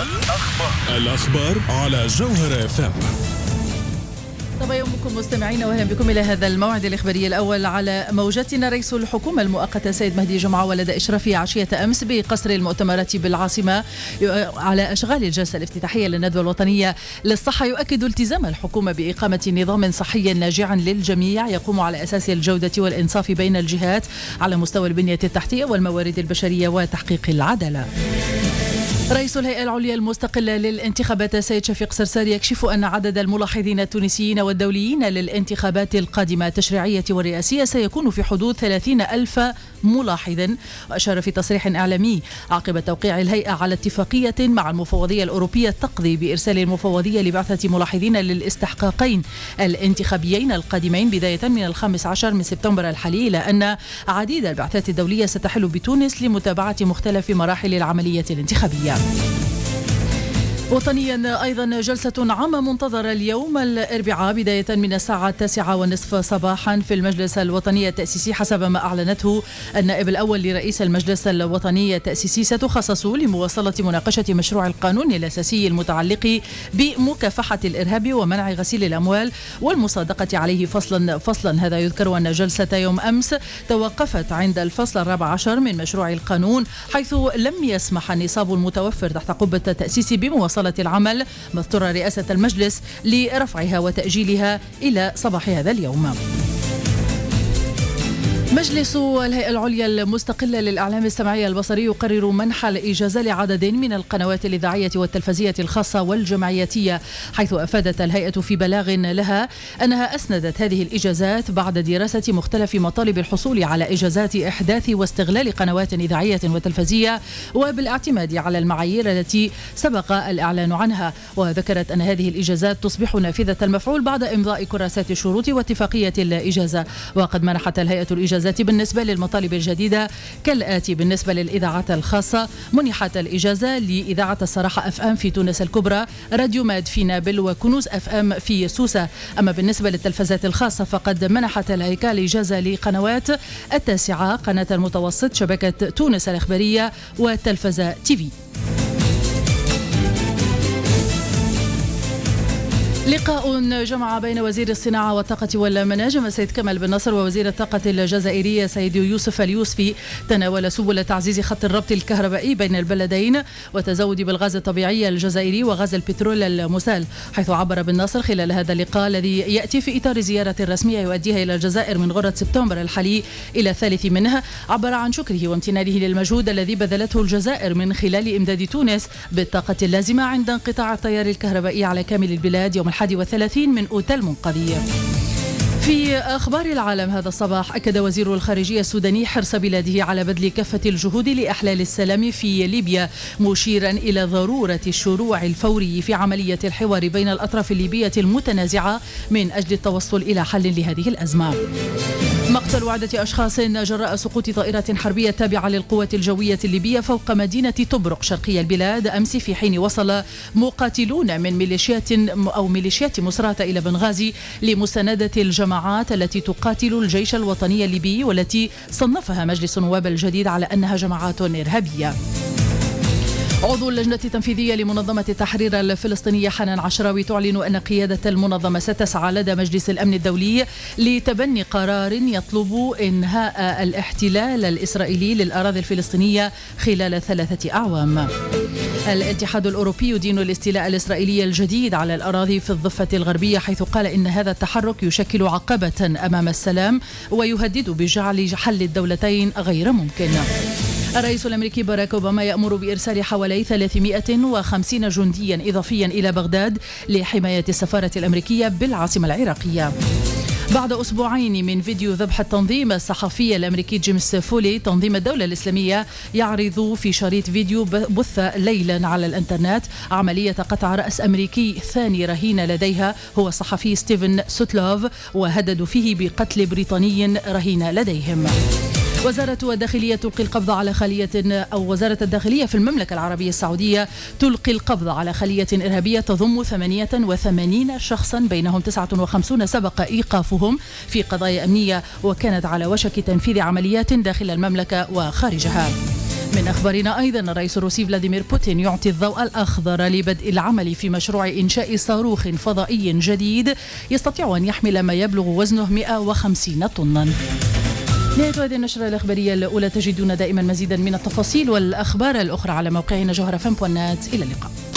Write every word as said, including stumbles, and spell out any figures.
الأخبار الأخبار على جوهر اف ام. طبعا يومكم مستمعين، واهلا بكم الى هذا الموعد الاخباري الاول على موجتنا. رئيس الحكومه المؤقته سيد مهدي جمعه ولد اشرافه عشيه امس بقصر المؤتمرات بالعاصمه على اشغال الجلسه الافتتاحيه للندوه الوطنيه للصحه، يؤكد التزام الحكومه باقامه نظام صحي ناجع للجميع يقوم على اساس الجوده والانصاف بين الجهات على مستوى البنيه التحتيه والموارد البشريه وتحقيق العداله. رئيس الهيئة العليا المستقلة للانتخابات سيد شفيق سرسار يكشف أن عدد الملاحظين التونسيين والدوليين للانتخابات القادمة التشريعية والرئاسية سيكون في حدود ثلاثين ألف ملاحظ. وأشار في تصريح إعلامي عقب توقيع الهيئة على اتفاقية مع المفوضية الأوروبية تقضي بإرسال المفوضية لبعثة ملاحظين للاستحقاقين الانتخابيين القادمين بداية من الخامس عشر من سبتمبر الحالي، إلى أن عديد البعثات الدولية ستحل بتونس لمتابعة مختلف مراحل العملية الانتخابية. وطنيا أيضا جلسة عامة منتظرة اليوم الأربعاء بداية من الساعة التاسعة والنصف صباحا في المجلس الوطني التأسيسي، حسب ما أعلنته النائب الأول لرئيس المجلس الوطني التأسيسي، ستخصص لمواصلة مناقشة مشروع القانون الأساسي المتعلق بمكافحة الإرهاب ومنع غسيل الأموال والمصادقة عليه فصلا فصلا. هذا يذكر أن جلسة يوم أمس توقفت عند الفصل الرابع عشر من مشروع القانون، حيث لم يسمح النصاب المتوفر تحت قبة التأسيس بمواصلة العمل، ما اضطر رئاسة المجلس لرفعها وتأجيلها إلى صباح هذا اليوم. مجلس الهيئة العليا المستقلة للإعلام السمعي البصري يقرر منح الإجازة لعدد من القنوات الإذاعية والتلفزية الخاصة والجمعياتية، حيث أفادت الهيئة في بلاغ لها أنها أسندت هذه الإجازات بعد دراسة مختلف مطالب الحصول على إجازات إحداث واستغلال قنوات إذاعية وتلفزية، وبالاعتماد على المعايير التي سبق الإعلان عنها. وذكرت أن هذه الإجازات تصبح نافذة المفعول بعد إمضاء كراسات الشروط واتفاقية الإجازة. وقد منحت الهيئة الإجازة بالنسبة للمطالب الجديدة كالآتي: بالنسبة للإذاعات الخاصة منحت الإجازة لإذاعة الصراحة أف أم في تونس الكبرى، راديو ماد في نابل، وكنوز أف أم في سوسة. أما بالنسبة للتلفزات الخاصة فقد منحت الهيكل إجازة لقنوات التاسعة، قناة المتوسط، شبكة تونس الإخبارية، والتلفزة تيفي. لقاء جمع بين وزير الصناعة والطاقة والمناجم سيد كمال بن نصر ووزير الطاقة الجزائرية سيد يوسف اليوسفي تناول سبل تعزيز خط الربط الكهربائي بين البلدين وتزود بالغاز الطبيعي الجزائري وغاز البترول المسال، حيث عبر بن نصر خلال هذا اللقاء الذي يأتي في إطار زيارة رسمية يؤديها إلى الجزائر من غرة سبتمبر الحالي إلى الثالث منه، عبر عن شكره وامتنانه للمجهود الذي بذلته الجزائر من خلال إمداد تونس بالطاقة اللازمة عند انقطاع التيار الكهربائي على كامل البلاد يوم الحادي والثلاثين من أوت المنقذية. في أخبار العالم هذا الصباح، أكد وزير الخارجية السوداني حرص بلاده على بذل كافة الجهود لإحلال السلام في ليبيا، مشيرا إلى ضرورة الشروع الفوري في عملية الحوار بين الأطراف الليبية المتنازعة من أجل التوصل إلى حل لهذه الأزمة. مقتل عدة أشخاص جراء سقوط طائرة حربية تابعة للقوات الجوية الليبية فوق مدينة طبرق شرقي البلاد أمس، في حين وصل مقاتلون من ميليشيات أو ميليشيات مصراتة إلى بنغازي لمساندة الجماعات التي تقاتل الجيش الوطني الليبي، والتي صنفها مجلس النواب الجديد على أنها جماعات إرهابية. عضو اللجنة التنفيذية لمنظمة التحرير الفلسطينية حنان عشراوي تعلن أن قيادة المنظمة ستسعى لدى مجلس الأمن الدولي لتبني قرار يطلب إنهاء الاحتلال الإسرائيلي للأراضي الفلسطينية خلال ثلاثة أعوام. الاتحاد الأوروبي يدين الاستيلاء الإسرائيلي الجديد على الأراضي في الضفة الغربية، حيث قال إن هذا التحرك يشكل عقبة أمام السلام ويهدد بجعل حل الدولتين غير ممكن. الرئيس الأمريكي باراك أوباما يأمر بإرسال حوالي ثلاثمائة وخمسين جنديا إضافيا إلى بغداد لحماية السفارة الأمريكية بالعاصمة العراقية. بعد أسبوعين من فيديو ذبح التنظيم الصحفي الأمريكي جيمس فولي تنظيم الدولة الإسلامية يعرض في شريط فيديو بث ليلا على الإنترنت عملية قطع رأس أمريكي ثاني رهين لديها هو الصحفي ستيفن سوتلوف، وهددوا فيه بقتل بريطاني رهين لديهم. وزارة الداخلية تلقي القبض على خلية أو وزارة الداخلية في المملكة العربية السعودية تلقي القبض على خلية إرهابية تضم ثمانية وثمانين شخصا، بينهم تسعة وخمسين سبق إيقافهم في قضايا أمنية، وكانت على وشك تنفيذ عمليات داخل المملكة وخارجها. من أخبارنا أيضا الرئيس الروسي فلاديمير بوتين يعطي الضوء الأخضر لبدء العمل في مشروع إنشاء صاروخ فضائي جديد يستطيع أن يحمل ما يبلغ وزنه مئة وخمسين طنا. نهاية هذه النشرة الإخبارية الأولى. تجدون دائما مزيدا من التفاصيل والأخبار الأخرى على موقعنا جوهر فم بوينت نت. إلى اللقاء.